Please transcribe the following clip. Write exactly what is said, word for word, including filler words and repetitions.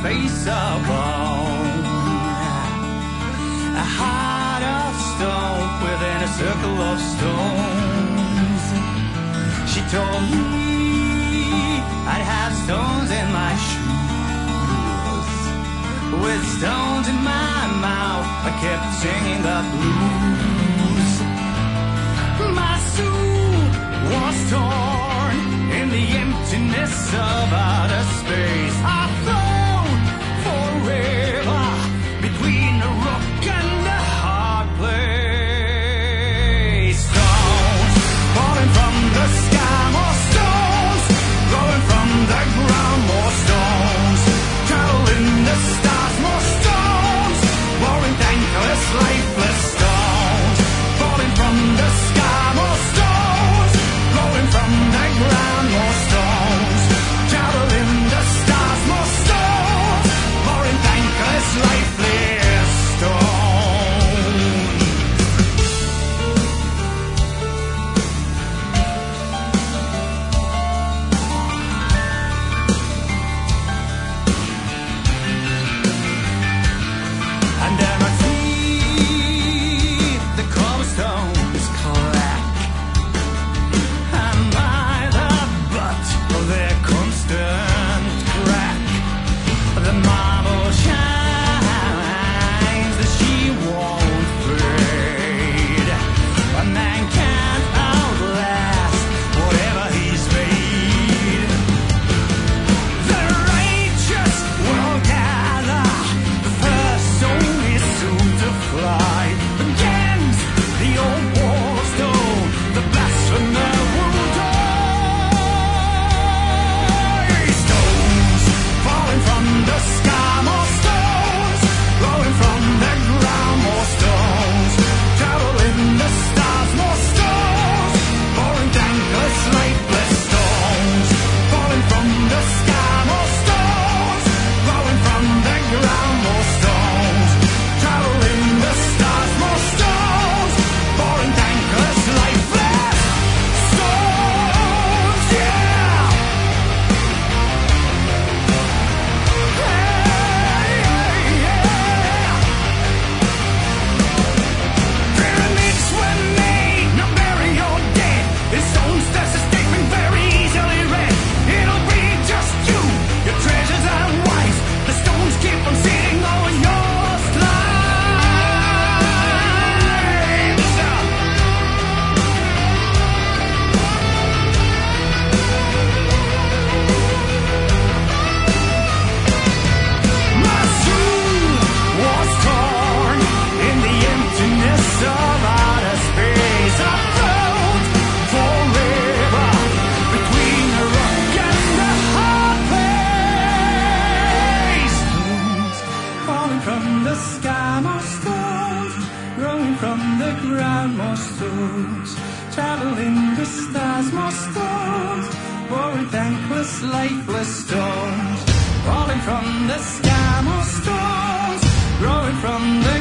face of bone, a heart of stone within a circle of stones. She told me I'd have stones in my shoes. With stones in my mouth, I kept singing the blues. My soul was torn in the emptiness of outer space. I float forever between a rock and a hard place. Stones falling from the sky, more stones rolling from the ground, more stones traveling the stars, more stones roaring thankless, lifeless stones falling from the sky, more stones rolling from the ground, more stones traveling the stars, more stones roaring thankless, lifeless stones. Under my feet, the cobblestones crack. Am I the butt of their constant crack? The marble shines, that she won't fade. A man can't outlast whatever he's made. The righteous will gather, the first soul is soon to fly. Against the old wall of stone, the blasphemer will die. Stones falling from the sky, more stones rolling from the ground, more stones traveling the stars, more stones pouring thankless, lifeless stones falling from the sky, more stones rolling from the ground, more stones traveling the stars, more stones pouring thankless, lifeless stones. Yeah. Pyramids were made, now bury your dead. In stones that's escaping very easily read. It'll be just you, your treasures and wives. The stones keep on sitting over your slides. My soul was torn in the emptiness of outer space. I float forever between a rock and a hard place. Stones falling from the sky, more stones growing from the ground, more stones traveling the stars, more stones pouring thankless, lifeless stones falling from the sky, more stones growing from the